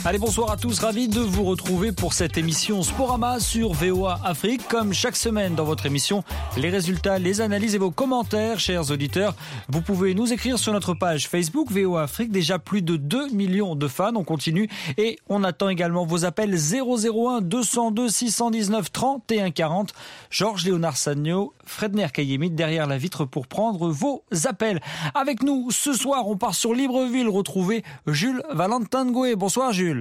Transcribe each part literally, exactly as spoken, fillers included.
Allez, bonsoir à tous, ravi de vous retrouver pour cette émission Sporama sur V O A Afrique. Comme chaque semaine dans votre émission, les résultats, les analyses et vos commentaires, chers auditeurs. Vous pouvez nous écrire sur notre page Facebook V O A Afrique, déjà plus de deux millions de fans, on continue. Et on attend également vos appels zéro zéro un deux cent deux six cent dix-neuf trente et un quarante. Georges Léonard Sagno, Fredner Kayemit derrière la vitre pour prendre vos appels. Avec nous ce soir, on part sur Libreville retrouver Jules Valentin Ngoué. Bonsoir Jules.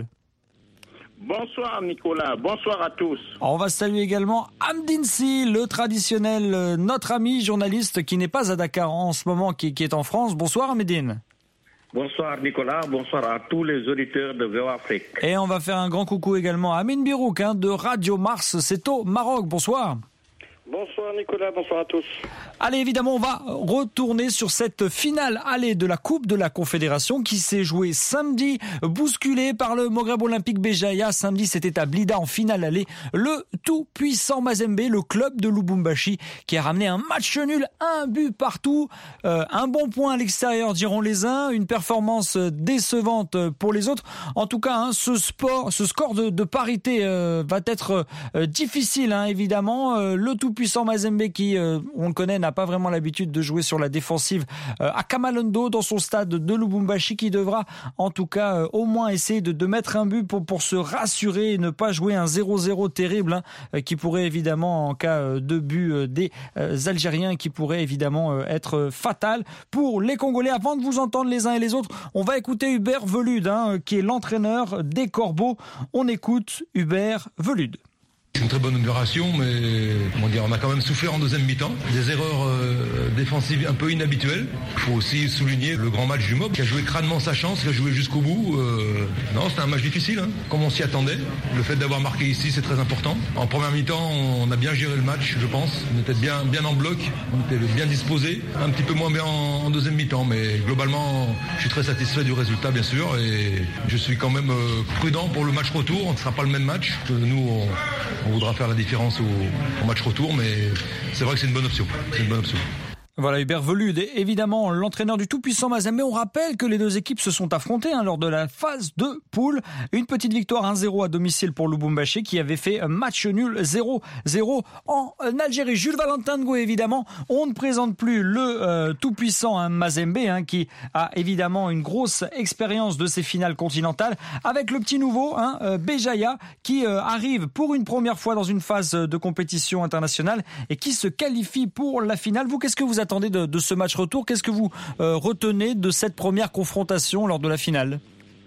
Bonsoir Nicolas, bonsoir à tous. On va saluer également Amdine Sy, le traditionnel, euh, notre ami journaliste qui n'est pas à Dakar en ce moment, qui, qui est en France. Bonsoir Amdine. Bonsoir Nicolas, bonsoir à tous les auditeurs de V O A Afrique. Et on va faire un grand coucou également à Amine Birouk hein, de Radio Mars, c'est au Maroc. Bonsoir. Bonsoir Nicolas, bonsoir à tous. Allez, évidemment, on va retourner sur cette finale allée de la Coupe de la Confédération qui s'est jouée samedi, bousculée par le Maghreb Olympique Béjaïa. Samedi, c'était à Blida en finale allée. Le tout-puissant Mazembe, le club de Lubumbashi, qui a ramené un match nul, un but partout, euh, un bon point à l'extérieur, diront les uns, une performance décevante pour les autres. En tout cas, hein, ce sport, ce score de, de parité euh, va être euh, difficile, hein, évidemment. Euh, le tout-puissant Mazembe, qui, euh, on le connaît, n'a pas vraiment l'habitude de jouer sur la défensive euh, à Kamalondo dans son stade de Lubumbashi, qui devra en tout cas euh, au moins essayer de, de mettre un but pour, pour se rassurer et ne pas jouer un zéro zéro terrible hein, euh, qui pourrait évidemment en cas euh, de but euh, des euh, Algériens qui pourrait évidemment euh, être euh, fatal pour les Congolais. Avant de vous entendre les uns et les autres, on va écouter Hubert Velude hein, qui est l'entraîneur des Corbeaux. On écoute Hubert Velude. C'est une très bonne opération, mais comment dire, on a quand même souffert en deuxième mi-temps. Des erreurs euh, défensives un peu inhabituelles. Il faut aussi souligner le grand match du M O B qui a joué crânement sa chance, qui a joué jusqu'au bout. Euh, non, c'était un match difficile, hein, comme on s'y attendait. Le fait d'avoir marqué ici, c'est très important. En première mi-temps, on a bien géré le match, je pense. On était bien, bien en bloc, on était bien disposés. Un petit peu moins bien en, en deuxième mi-temps, mais globalement, je suis très satisfait du résultat, bien sûr. Et je suis quand même euh, prudent pour le match retour. On ne sera pas le même match. Nous, on, On voudra faire la différence au, au match retour, mais c'est vrai que c'est une bonne option. C'est une bonne option. Voilà, Hubert Velude, évidemment l'entraîneur du tout-puissant Mazembe. On rappelle que les deux équipes se sont affrontées hein, lors de la phase de poule. Une petite victoire un zéro à domicile pour Lubumbashi qui avait fait un match nul zéro zéro en Algérie. Jules Valentin Ngoué, évidemment, on ne présente plus le euh, tout-puissant hein, Mazembe hein, qui a évidemment une grosse expérience de ces finales continentales avec le petit nouveau hein, euh, Béjaïa qui euh, arrive pour une première fois dans une phase de compétition internationale et qui se qualifie pour la finale. Vous, qu'est-ce que vous attendez de, de ce match retour? Qu'est-ce que vous euh, retenez de cette première confrontation lors de la finale?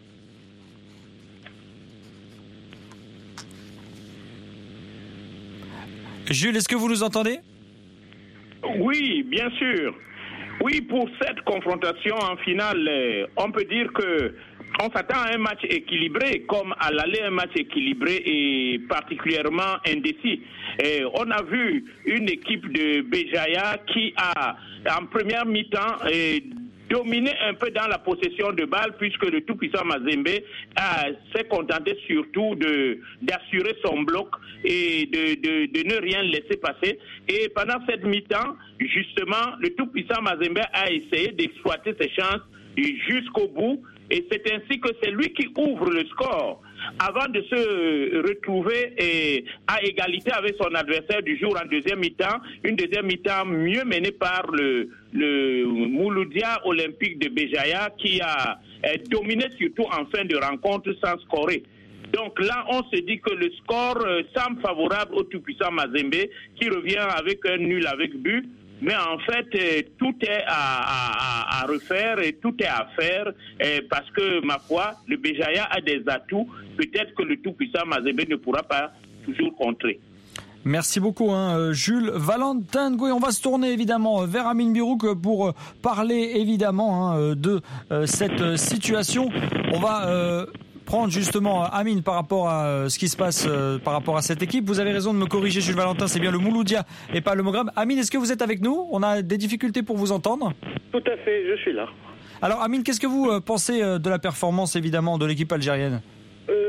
Jules, est-ce que vous nous entendez? Oui, bien sûr. Oui, pour cette confrontation en finale, on peut dire que on s'attend à un match équilibré, comme à l'aller un match équilibré et particulièrement indécis. Et on a vu une équipe de Béjaïa qui a, en première mi-temps, et dominé un peu dans la possession de balle, puisque le tout-puissant Mazembe euh, s'est contenté surtout de, d'assurer son bloc et de, de, de ne rien laisser passer. Et pendant cette mi-temps, justement, le tout-puissant Mazembe a essayé d'exploiter ses chances jusqu'au bout. Et c'est ainsi que c'est lui qui ouvre le score avant de se retrouver et à égalité avec son adversaire du jour en deuxième mi-temps. Une deuxième mi-temps mieux menée par le, le Mouloudia Olympique de Béjaïa qui a dominé surtout en fin de rencontre sans scorer. Donc là, on se dit que le score semble favorable au tout-puissant Mazembe qui revient avec un nul avec but. Mais en fait, euh, tout est à, à, à refaire et tout est à faire euh, parce que, ma foi, le Béjaïa a des atouts. Peut-être que le tout-puissant Mazembe ne pourra pas toujours contrer. Merci beaucoup, hein, Jules Valentin Ngoué. On va se tourner évidemment vers Amine Birouk pour parler évidemment hein, de euh, cette situation. On va... Euh prendre justement Amine par rapport à ce qui se passe euh, par rapport à cette équipe. Vous avez raison de me corriger, Jules Valentin, c'est bien le Mouloudia et pas le Maghreb. Amine, est-ce que vous êtes avec nous? On a des difficultés pour vous entendre. Tout à fait, je suis là. Alors Amine, qu'est-ce que vous euh, pensez euh, de la performance évidemment de l'équipe algérienne? euh,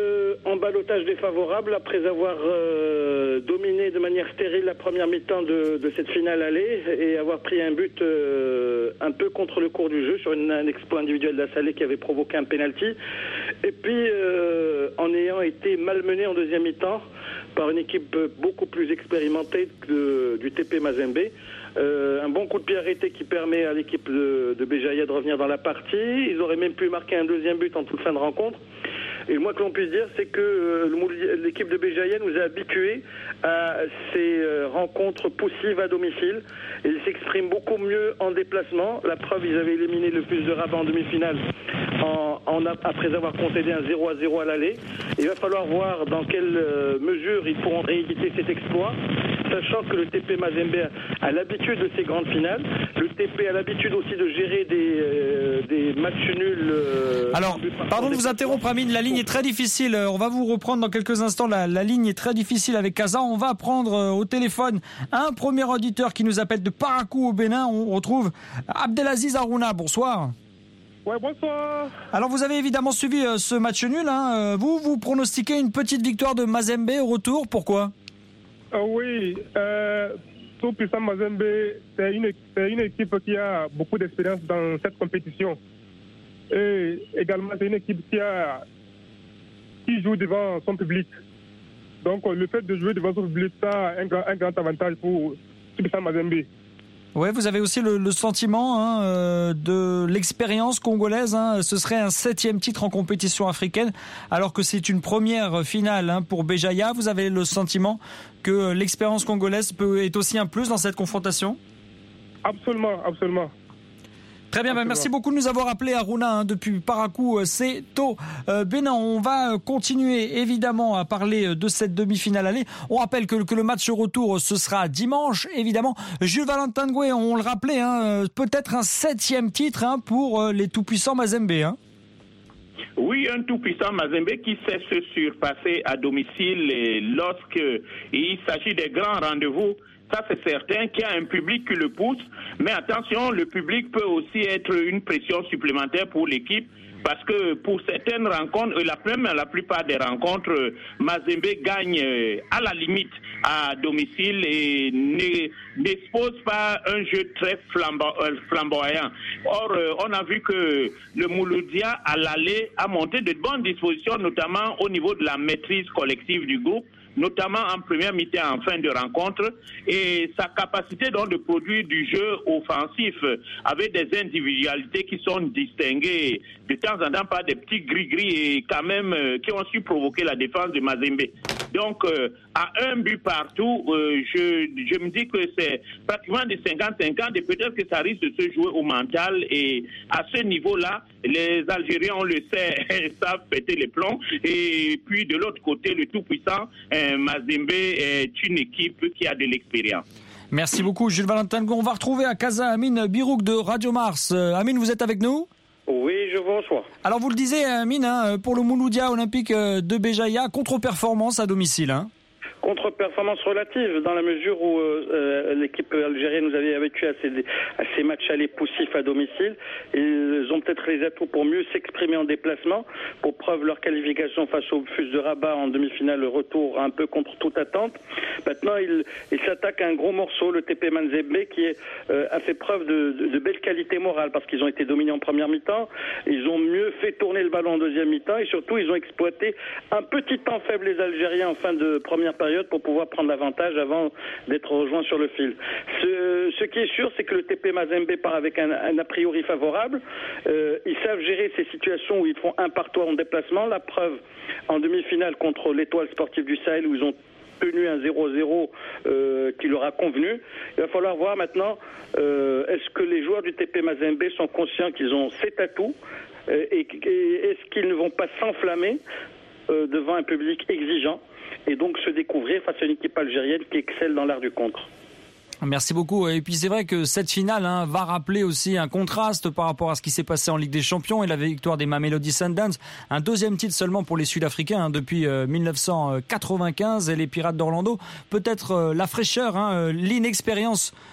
en ballottage défavorable après avoir euh, dominé de manière stérile la première mi-temps de, de cette finale aller et avoir pris un but euh, un peu contre le cours du jeu sur une, un exploit individuel d'Assalé qui avait provoqué un penalty. Et puis euh, en ayant été malmené en deuxième mi-temps par une équipe beaucoup plus expérimentée que du T P Mazembe. Euh, un bon coup de pied arrêté qui permet à l'équipe de, de Béjaïa de revenir dans la partie. Ils auraient même pu marquer un deuxième but en toute fin de rencontre. Et le moins que l'on puisse dire, c'est que euh, l'équipe de Béjaïa nous a habitués à ces euh, rencontres poussives à domicile. Et ils s'expriment beaucoup mieux en déplacement. La preuve, ils avaient éliminé le F U S de Rabat en demi-finale en, en, après avoir concédé un zéro à zéro à l'aller. Il va falloir voir dans quelle euh, mesure ils pourront rééditer cet exploit, sachant que le T P Mazembe a, a l'habitude de ces grandes finales. Le T P a l'habitude aussi de gérer des, euh, des matchs nuls. Euh, Alors, pardon de vous interrompre, Amine, la ligne est très difficile. On va vous reprendre dans quelques instants. La, la ligne est très difficile avec Casa. On va prendre euh, au téléphone un premier auditeur qui nous appelle de Parakou au Bénin. On retrouve Abdelaziz Harouna. Bonsoir. Ouais, bonsoir. Alors, vous avez évidemment suivi euh, ce match nul. Hein. Vous, vous pronostiquez une petite victoire de Mazembe au retour. Pourquoi ? Euh, oui, euh, tout puissant Mazembe, c'est une, c'est une équipe qui a beaucoup d'expérience dans cette compétition. Et également, c'est une équipe qui, a, qui joue devant son public. Donc, le fait de jouer devant son public, ça a un grand, un grand avantage pour tout puissant Mazembe. Ouais, vous avez aussi le, le sentiment hein, euh, de l'expérience congolaise. Hein, ce serait un septième titre en compétition africaine, alors que c'est une première finale hein, pour Béjaïa. Vous avez le sentiment que l'expérience congolaise peut, est aussi un plus dans cette confrontation ? Absolument, absolument. Très bien, bah merci beaucoup de nous avoir appelé Harouna hein, depuis Parakou, c'est tôt. Euh, Bénin, on va continuer évidemment à parler de cette demi-finale aller. On rappelle que, que le match retour, ce sera dimanche, évidemment. Jules Valentin Ngoué, on le rappelait, hein, peut-être un septième titre hein, pour les tout-puissants Mazembe. Hein. Oui, un tout-puissant Mazembe qui sait se surpasser à domicile lorsqu'il s'agit des grands rendez-vous. Ça, c'est certain qu'il y a un public qui le pousse. Mais attention, le public peut aussi être une pression supplémentaire pour l'équipe. Parce que pour certaines rencontres, la, même, la plupart des rencontres, Mazembe gagne à la limite à domicile et n'expose pas un jeu très flamboyant. Or, on a vu que le Mouloudia, à l'aller, a monté de bonnes dispositions, notamment au niveau de la maîtrise collective du groupe, notamment en première mi-temps en fin de rencontre, et sa capacité donc de produire du jeu offensif avec des individualités qui sont distinguées de temps en temps par des petits gris-gris et quand même euh, qui ont su provoquer la défense de Mazembe. Donc, euh, à un but partout, euh, je, je me dis que c'est pratiquement des cinquante cinquante et peut-être que ça risque de se jouer au mental. Et à ce niveau-là, les Algériens, on le sait, savent péter les plombs. Et puis, de l'autre côté, le tout-puissant euh, Mazembe est une équipe qui a de l'expérience. Merci beaucoup, Jules Valentin. On va retrouver à Casa Amine Birouk de Radio Mars. Euh, Amine, vous êtes avec nous ? Oui, je vous reçois. Alors, vous le disiez, Amine, hein, pour le Mouloudia Olympique de Béjaïa, contre-performance à domicile. Hein. Contre-performance relative, dans la mesure où euh, l'équipe algérienne nous avait habitués à ces, à ces matchs allés poussifs à domicile. Ils ont peut-être les atouts pour mieux s'exprimer en déplacement, pour preuve leur qualification face au F U S de Rabat en demi-finale retour un peu contre toute attente. Maintenant, ils il s'attaquent à un gros morceau, le T P Mazembe, qui est, euh, a fait preuve de, de, de belle qualité morale, parce qu'ils ont été dominés en première mi-temps, ils ont mieux fait tourner le ballon en deuxième mi-temps, et surtout, ils ont exploité un petit temps faible les Algériens en fin de première période, pour pouvoir prendre l'avantage avant d'être rejoint sur le fil. Ce, ce qui est sûr, c'est que le T P Mazembe part avec un, un a priori favorable. Euh, ils savent gérer ces situations où ils font un partout en déplacement. La preuve, en demi-finale contre l'Étoile sportive du Sahel, où ils ont tenu un zéro zéro euh, qui leur a convenu. Il va falloir voir maintenant, euh, est-ce que les joueurs du T P Mazembe sont conscients qu'ils ont cet atout euh, et, et est-ce qu'ils ne vont pas s'enflammer euh, devant un public exigeant et donc se découvrir face à une équipe algérienne qui excelle dans l'art du contre. Merci beaucoup. Et puis c'est vrai que cette finale hein, va rappeler aussi un contraste par rapport à ce qui s'est passé en Ligue des Champions et la victoire des Mamelody Sundowns. Un deuxième titre seulement pour les Sud-Africains hein, depuis euh, dix-neuf cent quatre-vingt-quinze et les Pirates d'Orlando. Peut-être euh, la fraîcheur, hein, l'inexpérience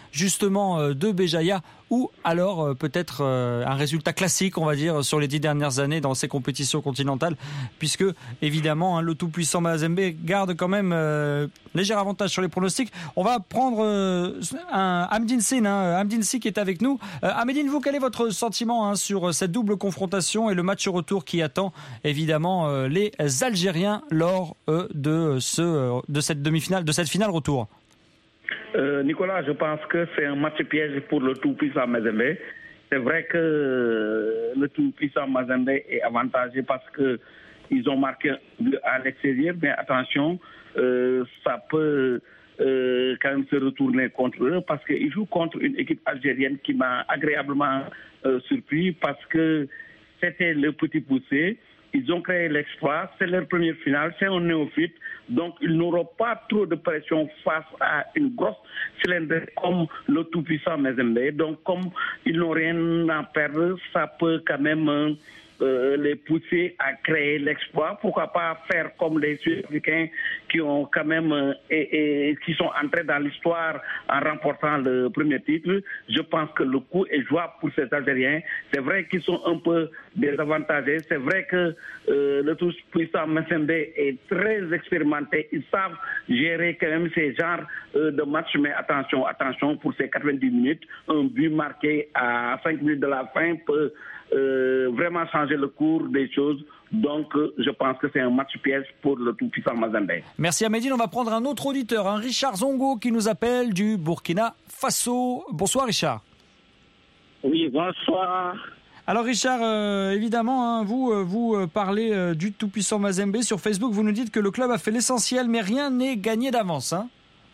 justement de Béjaïa, ou alors peut-être un résultat classique, on va dire, sur les dix dernières années dans ces compétitions continentales, puisque évidemment hein, le tout-puissant Mazembe garde quand même euh, léger avantage sur les pronostics. On va prendre euh, un Hamdine Sine, hein, Hamdine Sine qui est avec nous. Euh, Hamdine, vous, quel est votre sentiment hein, sur cette double confrontation et le match retour qui attend évidemment euh, les Algériens lors euh, de ce euh, de cette demi-finale, de cette finale retour? Euh, Nicolas, je pense que c'est un match piège pour le tout-puissant Mazembe. C'est vrai que le tout-puissant Mazembe est avantagé parce que ils ont marqué à l'extérieur, mais attention, euh, ça peut euh, quand même se retourner contre eux parce qu'ils jouent contre une équipe algérienne qui m'a agréablement euh, surpris parce que c'était le petit poussé. Ils ont créé l'exploit, c'est leur première finale, c'est un néophyte, donc ils n'auront pas trop de pression face à une grosse cylindrée comme le tout-puissant Mazembe. Donc comme ils n'ont rien à perdre, ça peut quand même euh, les pousser à créer l'exploit. Pourquoi pas faire comme les Sud-Africains qui ont quand même euh, et, et qui sont entrés dans l'histoire en remportant le premier titre. Je pense que le coup est jouable pour ces Algériens. C'est vrai qu'ils sont un peu désavantagés. C'est vrai que euh, le tout-puissant Mazembe est très expérimenté. Ils savent gérer quand même ces genres euh, de matchs. Mais attention, attention, pour ces quatre-vingt-dix minutes, un but marqué à cinq minutes de la fin peut euh, vraiment changer le cours des choses. Donc, euh, je pense que c'est un match piège pour le tout-puissant Mazembe. Merci Hamedine. On va prendre un autre auditeur, un Richard Zongo qui nous appelle du Burkina Faso. Bonsoir Richard. Oui, bonsoir. Alors Richard, euh, évidemment, hein, vous, euh, vous euh, parlez euh, du tout-puissant Mazembe sur Facebook. Vous nous dites que le club a fait l'essentiel, mais rien n'est gagné d'avance. Hein.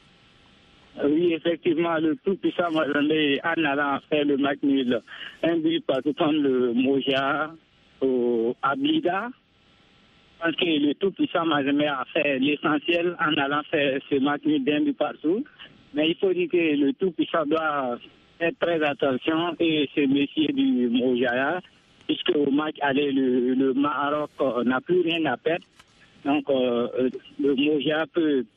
Oui, effectivement, le tout-puissant Mazembe en allant faire le match nul. Un but partout contre le Moja au Ablida. Parce que le tout-puissant Mazembe a fait l'essentiel en allant faire ce match nul d'un but partout. Mais il faut dire que le tout-puissant doit faire très attention et se méfier du Mojaya, puisque au match aller, le, le Maroc euh, n'a plus rien à perdre. Donc, euh, le Mojaya peut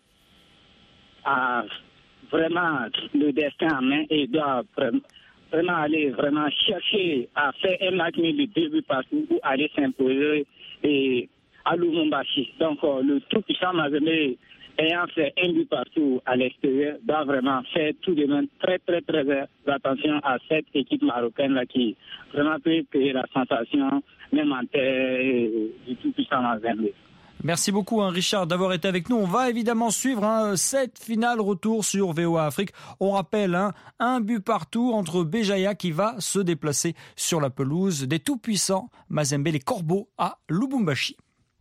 a vraiment le destin en main et doit vraiment aller vraiment chercher à faire un match de deux buts partout ou aller s'imposer et à Lubumbashi. Donc, euh, le tout-puissant Mazembe ayant fait un but partout à l'extérieur, doit vraiment faire tout de même très, très, très attention à cette équipe marocaine-là qui vraiment peut payer la sensation, même en terre du tout-puissant Mazembe. Merci beaucoup hein, Richard d'avoir été avec nous. On va évidemment suivre hein, cette finale retour sur V O A Afrique. On rappelle hein, un but partout entre Béjaïa qui va se déplacer sur la pelouse des tout-puissants Mazembe, les Corbeaux à Lubumbashi.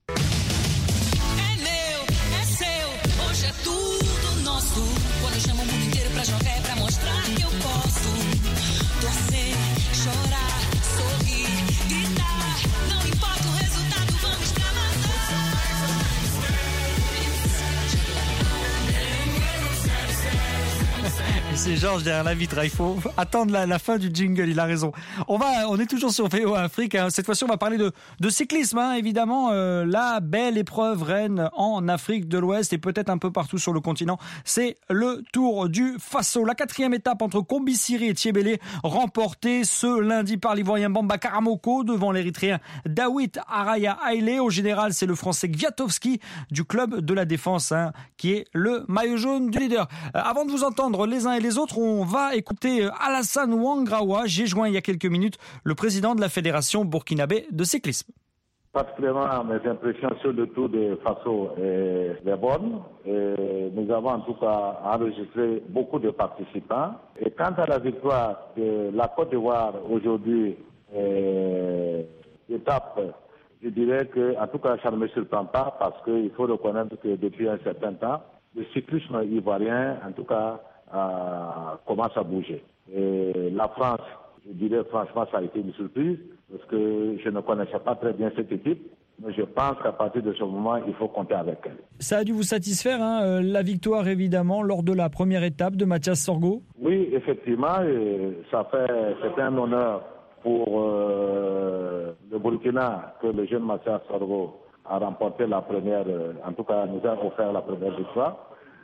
C'est Georges derrière la vitre, il faut attendre la, la fin du jingle, il a raison. On va, on est toujours sur V O A Afrique, hein. Cette fois-ci on va parler de, de cyclisme, hein. Évidemment, euh, la belle épreuve reine en Afrique de l'Ouest et peut-être un peu partout sur le continent, c'est le Tour du Faso. La quatrième étape entre Kombisiri et Thiebele, remportée ce lundi par l'Ivoirien Bamba Karamoko devant l'Érythréen Dawit Araya Haile. Au général, c'est le Français Kwiatkowski du club de la Défense, hein, qui est le maillot jaune du leader. Euh, avant de vous entendre les uns et les autres, on va écouter Alassane Ouangraoua. J'ai joint il y a quelques minutes le président de la Fédération burkinabé de cyclisme. Particulièrement, mes impressions sur le Tour de Faso est bonne. Et nous avons en tout cas enregistré beaucoup de participants. Et quant à la victoire de la Côte d'Ivoire aujourd'hui, euh, étape, je dirais que, en tout cas, ça ne me surprend pas parce qu'il faut reconnaître que depuis un certain temps, le cyclisme ivoirien, en tout cas, Euh, commence à bouger. Et la France, je dirais franchement, ça a été une surprise parce que je ne connaissais pas très bien cette équipe, mais je pense qu'à partir de ce moment, il faut compter avec elle. Ça a dû vous satisfaire, hein, la victoire évidemment lors de la première étape de Mathias Sorgo? Oui, effectivement, et ça fait, c'est un honneur pour euh, le Burkina que le jeune Mathias Sorgo a remporté la première, en tout cas nous a offert la première victoire.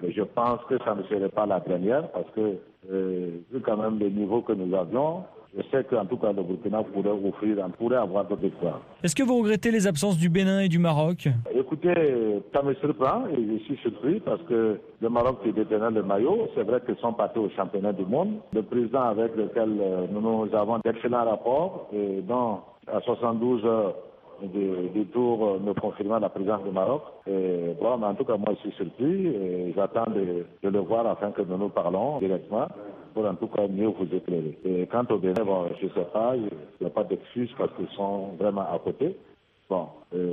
Mais je pense que ça ne serait pas la dernière parce que, euh, vu quand même le niveau que nous avions, je sais qu'en tout cas le Burkina pourrait offrir, pourrait avoir d'autres victoires. Est-ce que vous regrettez les absences du Bénin et du Maroc ? Écoutez, ça me surprend et je suis surpris parce que le Maroc qui détenait le maillot, c'est vrai qu'ils sont partis au championnat du monde. Le président avec lequel nous, nous avons d'excellents rapports et dont à soixante-douze heures du, du tour me confirmant la présence du Maroc. Et bon, mais en tout cas, moi je suis surpris et j'attends de, de le voir afin que nous nous parlons directement pour en tout cas mieux vous éclairer. Et quant au Bénin, bon, je ne sais pas, il n'y a pas d'excuse parce qu'ils sont vraiment à côté. Bon,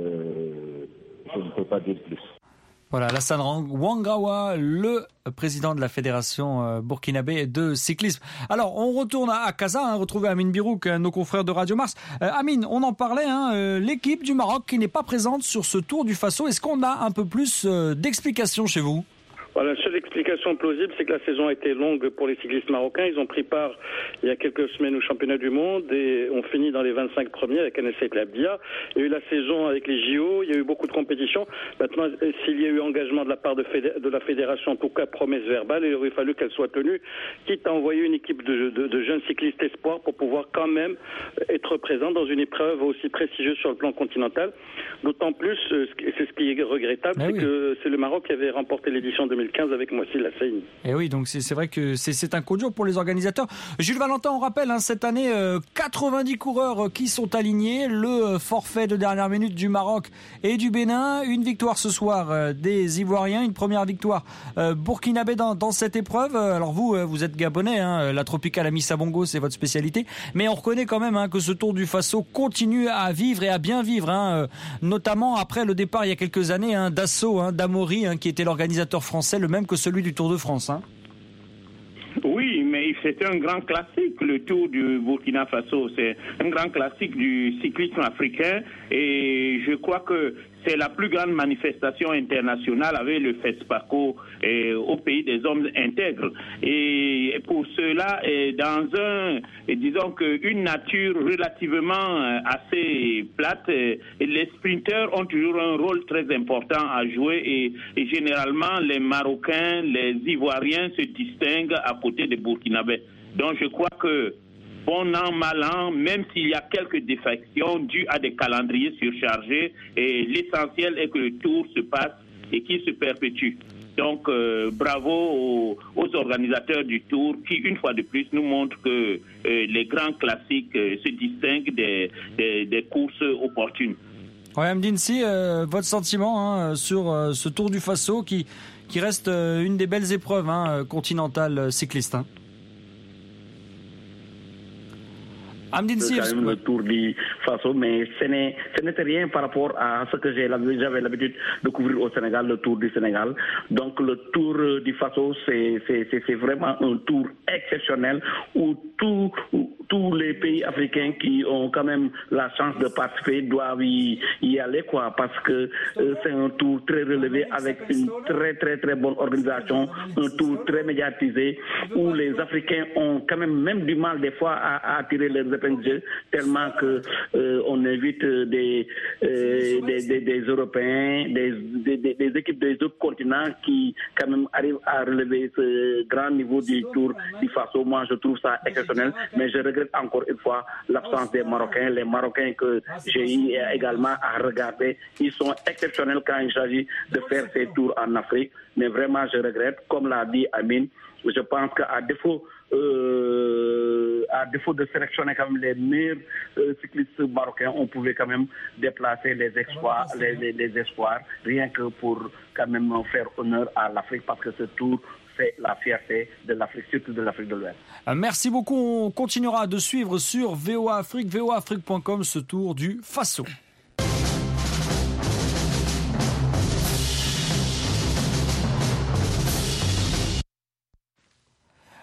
euh, je ne peux pas dire plus. Voilà, Alassane Ouangawa, le président de la fédération burkinabé de cyclisme. Alors, on retourne à Casa, hein, retrouver Amine Birouk, nos confrères de Radio Mars. Euh, Amine, on en parlait, hein, euh, l'équipe du Maroc qui n'est pas présente sur ce Tour du Faso. Est-ce qu'on a un peu plus euh, d'explications chez vous ? Voilà, la seule explication plausible, c'est que la saison a été longue pour les cyclistes marocains. Ils ont pris part il y a quelques semaines au championnat du monde et ont fini dans les vingt-cinq premiers avec Anes Labdia. Il y a eu la saison avec les J O, il y a eu beaucoup de compétitions. Maintenant, s'il y a eu engagement de la part de, fédé- de la fédération, en tout cas promesse verbale, il aurait fallu qu'elle soit tenue, quitte à envoyer une équipe de, de, de jeunes cyclistes espoirs pour pouvoir quand même être présent dans une épreuve aussi prestigieuse sur le plan continental. D'autant plus, c'est ce qui est regrettable, Mais c'est oui. que c'est le Maroc qui avait remporté l'édition deux mille quinze avec Moissil Lassaïni. Et oui, donc c'est, c'est vrai que c'est, c'est un coup dur pour les organisateurs. Jules Valentin, on rappelle, hein, cette année, euh, quatre-vingt-dix coureurs qui sont alignés. Le euh, forfait de dernière minute du Maroc et du Bénin. Une victoire ce soir euh, des Ivoiriens, une première victoire euh, burkinabé dans, dans cette épreuve. Alors vous, euh, vous êtes gabonais, hein, la Tropicale Amissa Bongo, c'est votre spécialité. Mais on reconnaît quand même hein, que ce Tour du Faso continue à vivre et à bien vivre, hein, euh, notamment après le départ il y a quelques années hein, d'Asso, hein, d'Amaury, hein, qui était l'organisateur français, le même que celui du Tour de France. Hein. Oui, mais c'est un grand classique, le Tour du Burkina Faso. C'est un grand classique du cyclisme africain et je crois que c'est la plus grande manifestation internationale avec le FESPACO eh, au pays des hommes intègres. Et pour cela, eh, dans un, eh, disons qu'une nature relativement assez plate, eh, les sprinteurs ont toujours un rôle très important à jouer et, et généralement les Marocains, les Ivoiriens se distinguent à côté des Burkinabés. Donc je crois que bon an, mal an, même s'il y a quelques défections dues à des calendriers surchargés, et l'essentiel est que le tour se passe et qu'il se perpétue. Donc, euh, bravo aux, aux organisateurs du tour qui, une fois de plus, nous montrent que euh, les grands classiques euh, se distinguent des, des, des courses opportunes. Ouais, Amdine, si, euh, votre sentiment hein, sur euh, ce Tour du Faso qui, qui reste euh, une des belles épreuves hein, continentales cyclistes. Hein. C'est quand même le Tour du Faso, mais ce, n'est, ce n'était rien par rapport à ce que j'ai, j'avais l'habitude de couvrir au Sénégal, le Tour du Sénégal. Donc le Tour du Faso, c'est, c'est, c'est, c'est vraiment un tour exceptionnel où tout, où tous les pays africains qui ont quand même la chance de participer doivent y, y aller, quoi, parce que euh, c'est un tour très relevé avec une très très très bonne organisation, un tour très médiatisé où les Africains ont quand même même du mal des fois à, à attirer leurs épingles tellement que euh, on invite des, euh, des, des, des Européens, des, des, des équipes des autres continents qui quand même arrivent à relever ce grand niveau du Tour du Faso. Moi, je trouve ça exceptionnel, mais je regrette encore une fois l'absence des Marocains. Les Marocains que j'ai eu également à regarder, ils sont exceptionnels quand il s'agit de faire ces tours en Afrique. Mais vraiment, je regrette, comme l'a dit Amine, je pense qu'à défaut, euh, à défaut de sélectionner quand même les meilleurs euh, cyclistes marocains, on pouvait quand même déplacer les espoirs, les, les, les espoirs, rien que pour quand même faire honneur à l'Afrique, parce que ce tour, c'est la fierté de l'Afrique, surtout de l'Afrique de l'Ouest. Merci beaucoup. On continuera de suivre sur V O A Afrique, v o a afrique point com, ce tour du Faso.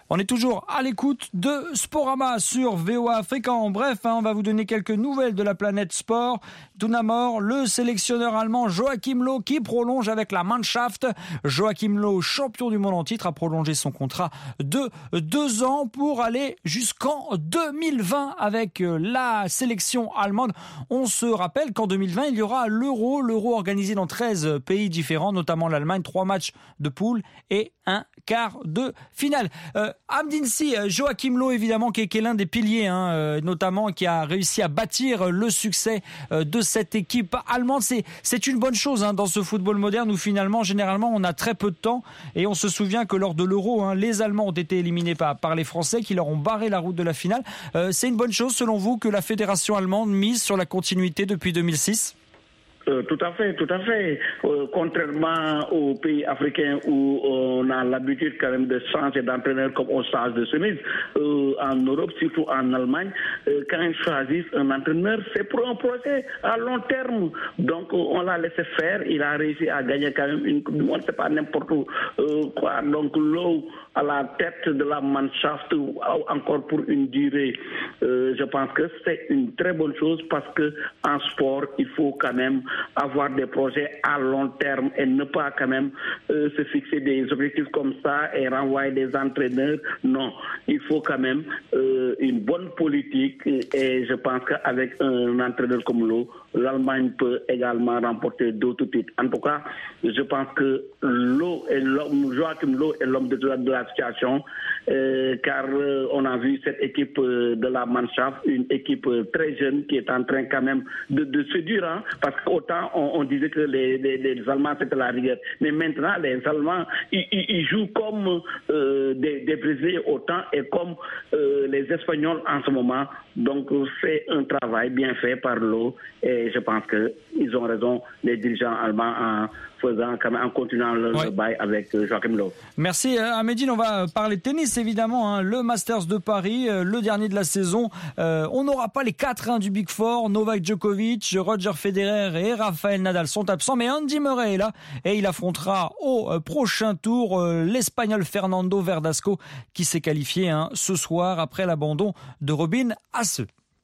On est toujours à l'écoute de Sporama sur V O A Afrique. En bref, hein, on va vous donner quelques nouvelles de la planète sport. Tout d'abord, le sélectionneur allemand Joachim Löw qui prolonge avec la Mannschaft. Joachim Löw, champion du monde en titre, a prolongé son contrat de deux ans pour aller jusqu'en deux mille vingt avec la sélection allemande. On se rappelle qu'en deux mille vingt, il y aura l'Euro, l'Euro organisé dans treize pays différents, notamment l'Allemagne, trois matchs de poule et un quart de finale. Euh, Amdinsi, Joachim Löw évidemment qui est, qui est l'un des piliers, hein, euh, notamment qui a réussi à bâtir le succès euh, de cette équipe allemande. C'est, c'est une bonne chose hein, dans ce football moderne où finalement, généralement, on a très peu de temps et on se souvient que lors de l'Euro, hein, les Allemands ont été éliminés par, par les Français qui leur ont barré la route de la finale. Euh, c'est une bonne chose selon vous que la fédération allemande mise sur la continuité depuis deux mille six ? Euh, tout à fait, tout à fait. Euh, contrairement aux pays africains où on a l'habitude quand même de changer d'entraîneur comme on change de chemise, euh, en Europe, surtout en Allemagne, euh, quand ils choisissent un entraîneur, c'est pour un projet à long terme. Donc on l'a laissé faire, il a réussi à gagner quand même une Coupe du Monde, c'est pas n'importe où, euh, quoi. Donc Löw à la tête de la Mannschaft encore pour une durée, euh, je pense que c'est une très bonne chose parce que en sport, il faut quand même avoir des projets à long terme et ne pas quand même euh, se fixer des objectifs comme ça et renvoyer des entraîneurs. Non, il faut quand même euh, une bonne politique et je pense qu'avec un entraîneur comme Löw, l'Allemagne peut également remporter d'autres titres. En tout cas, je pense que Löw est l'homme, Joachim Löw est l'homme de, de la situation euh, car euh, on a vu cette équipe euh, de la Mannschaft, une équipe euh, très jeune qui est en train quand même de, de se durer, hein, parce qu'autant on, on disait que les, les, les Allemands c'était la rigueur, mais maintenant les Allemands ils, ils, ils jouent comme euh, des, des Brésiliens autant et comme euh, les Espagnols en ce moment. Donc c'est un travail bien fait par Löw et je pense qu'ils ont raison les dirigeants allemands en faisant quand même en continuant le, ouais. le bail avec Joachim Löw. Merci Ahmedine, on va parler de tennis évidemment, hein. Le Masters de Paris, le dernier de la saison. Euh, on n'aura pas les quatre hein, du Big Four. Novak Djokovic, Roger Federer et Rafael Nadal sont absents, mais Andy Murray est là et il affrontera au prochain tour euh, l'Espagnol Fernando Verdasco qui s'est qualifié hein, ce soir après l'abandon de Robin Haase.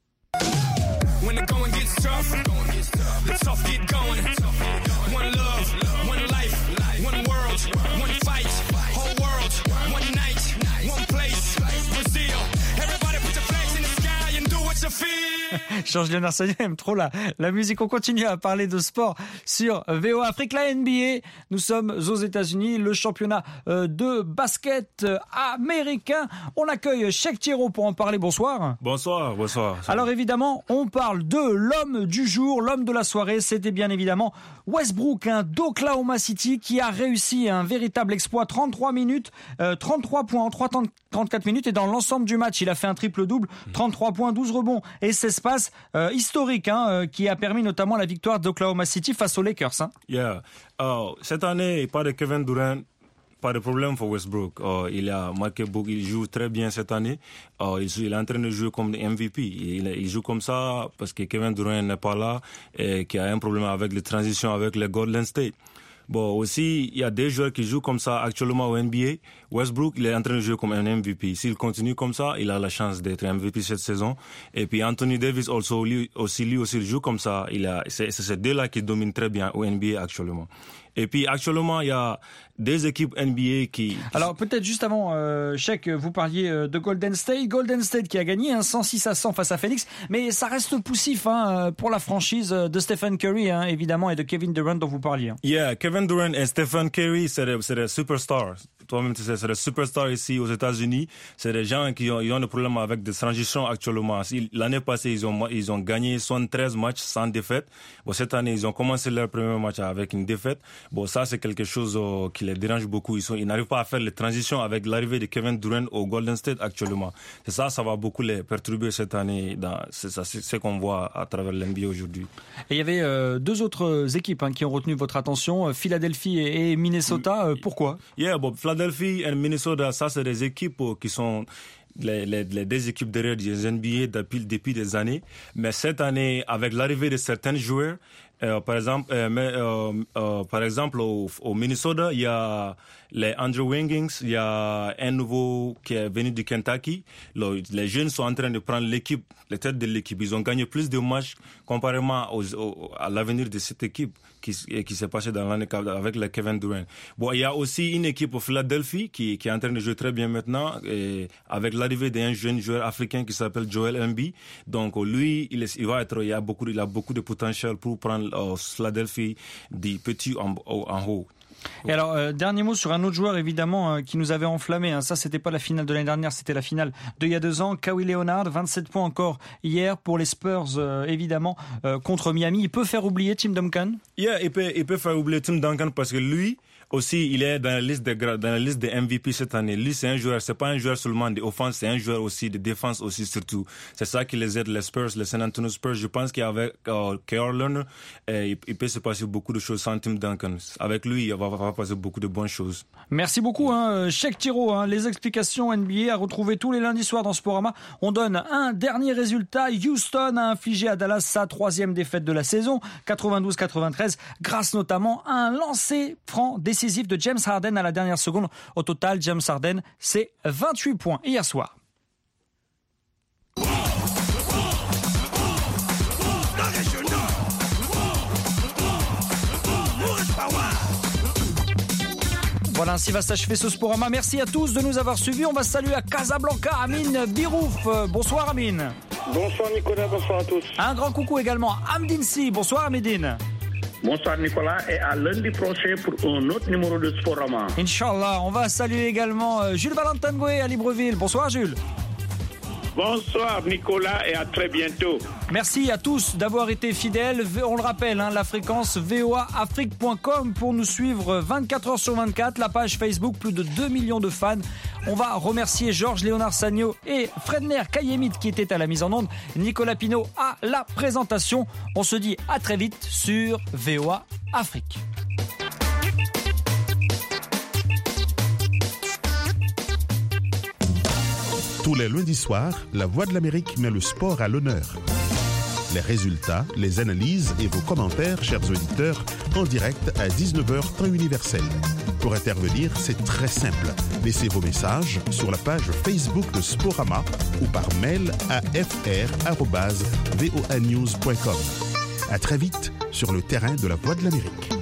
Georges Léonard Sagnon aime trop la, la musique. On continue à parler de sport sur V O A Afrique. La N B A, nous sommes aux États-Unis, le championnat de basket américain. On accueille Cheikh Thiero pour en parler. Bonsoir. Bonsoir, bonsoir. Alors évidemment, on parle de l'homme du jour, l'homme de la soirée. C'était bien évidemment Westbrook, hein, d'Oklahoma City, qui a réussi un véritable exploit. trente-trois minutes, euh, trente-trois points en trente-quatre minutes. Et dans l'ensemble du match, il a fait un triple-double, trente-trois points, douze rebonds et seize passes. Euh, historique, hein, euh, qui a permis notamment la victoire d'Oklahoma City face aux Lakers. Hein. Yeah. Uh, cette année, pas de Kevin Durant, pas de problème pour Westbrook. Uh, il a marqué beaucoup, il joue très bien cette année. Uh, il, il est en train de jouer comme M V P. Il, il joue comme ça parce que Kevin Durant n'est pas là et qu'il a un problème avec les transitions avec les Golden State. Bon, aussi, il y a des joueurs qui jouent comme ça actuellement au N B A. Westbrook, il est en train de jouer comme un M V P. S'il continue comme ça, il a la chance d'être M V P cette saison. Et puis Anthony Davis also, lui, aussi, lui aussi, il joue comme ça. Il a, c'est, c'est ces deux-là qui dominent très bien au N B A actuellement. Et puis actuellement, il y a des équipes N B A qui... Alors peut-être juste avant, euh, Cheikh, vous parliez de Golden State. Golden State qui a gagné hein, cent six à cent face à Phoenix. Mais ça reste poussif hein, pour la franchise de Stephen Curry, hein, évidemment, et de Kevin Durant dont vous parliez. Hein. Yeah, Kevin Durant et Stephen Curry, c'est des, c'est des superstars. Toi-même, tu sais, c'est des superstars ici aux États-Unis. C'est des gens qui ont, ils ont des problèmes avec des transitions actuellement. L'année passée, ils ont, ils ont gagné soixante-treize matchs sans défaite. Bon, cette année, ils ont commencé leur premier match avec une défaite. Bon, ça, c'est quelque chose euh, qui les dérange beaucoup. Ils, sont, ils n'arrivent pas à faire les transitions avec l'arrivée de Kevin Durant au Golden State actuellement. C'est ça, ça va beaucoup les perturber cette année. Dans, c'est ça, c'est ce qu'on voit à travers l'N B A aujourd'hui. Et il y avait euh, deux autres équipes hein, qui ont retenu votre attention, Philadelphie et, et Minnesota. Euh, pourquoi? Yeah, bon, Philadelphie et Minnesota, ça, c'est des équipes qui sont... Les, les, les deux équipes derrière des N B A depuis, depuis des années. Mais cette année, avec l'arrivée de certains joueurs, Euh, par exemple, euh, mais, euh, euh, par exemple au, au Minnesota, il y a les Andrew Wiggins, il y a un nouveau qui est venu du Kentucky. Le, les jeunes sont en train de prendre l'équipe, les têtes de l'équipe. Ils ont gagné plus de matchs comparément aux, aux, à l'avenir de cette équipe qui, qui s'est passée dans l'année avec le Kevin Durant. Bon, il y a aussi une équipe au Philadelphie qui, qui est en train de jouer très bien maintenant, et avec l'arrivée d'un jeune joueur africain qui s'appelle Joel Embiid. Donc lui, il, est, il va être, il a beaucoup, il a beaucoup de potentiel pour prendre euh, Philadelphie des petits en, en haut. Et alors, euh, dernier mot sur un autre joueur évidemment euh, qui nous avait enflammé. Hein. Ça, c'était pas la finale de l'année dernière, c'était la finale d'il y a deux ans. Kawhi Leonard, vingt-sept points encore hier pour les Spurs, euh, évidemment, euh, contre Miami. Il peut faire oublier Tim Duncan? Yeah, il peut, il peut faire oublier Tim Duncan parce que lui aussi, il est dans la liste de dans la liste des M V P cette année. Lui, c'est un joueur, c'est pas un joueur seulement d'offense, c'est un joueur aussi de défense aussi surtout. C'est ça qui les aide, les Spurs, les San Antonio Spurs. Je pense qu'avec euh, Kawhi Leonard, euh, il, il peut se passer beaucoup de choses sans Tim Duncan. Avec lui, il va, va passer beaucoup de bonnes choses. Merci beaucoup, hein, Cheikh Thiro. Hein, les explications N B A à retrouver tous les lundis soirs dans Sporama. On donne un dernier résultat. Houston a infligé à Dallas sa troisième défaite de la saison, quatre-vingt-douze quatre-vingt-treize, grâce notamment à un lancer franc décisif de James Harden à la dernière seconde. Au total, James Harden, c'est vingt-huit points hier soir. Voilà, ainsi va s'achever ce Sporama. Merci à tous de nous avoir suivis. On va saluer à Casablanca Amine Birouf. Bonsoir Amine. Bonsoir Nicolas, bonsoir à tous. Un grand coucou également à Amdine Si. Bonsoir Amidine. Bonsoir Nicolas et à lundi prochain pour un autre numéro de Sporama. Inch'Allah, on va saluer également Jules Valentin Goué à Libreville. Bonsoir Jules. Bonsoir Nicolas et à très bientôt. Merci à tous d'avoir été fidèles. On le rappelle, hein, la fréquence v o a afrique point com pour nous suivre vingt-quatre heures sur vingt-quatre. La page Facebook, plus de deux millions de fans. On va remercier Georges Léonard Sagno et Fredner Kayemit qui étaient à la mise en onde. Nicolas Pinault à la présentation. On se dit à très vite sur V O A Afrique. Tous les lundis soirs, La Voix de l'Amérique met le sport à l'honneur. Les résultats, les analyses et vos commentaires, chers auditeurs, en direct à dix-neuf heures temps universel. Pour intervenir, c'est très simple. Laissez vos messages sur la page Facebook de Sporama ou par mail à f r arobase v o a news point com. À très vite sur le terrain de La Voix de l'Amérique.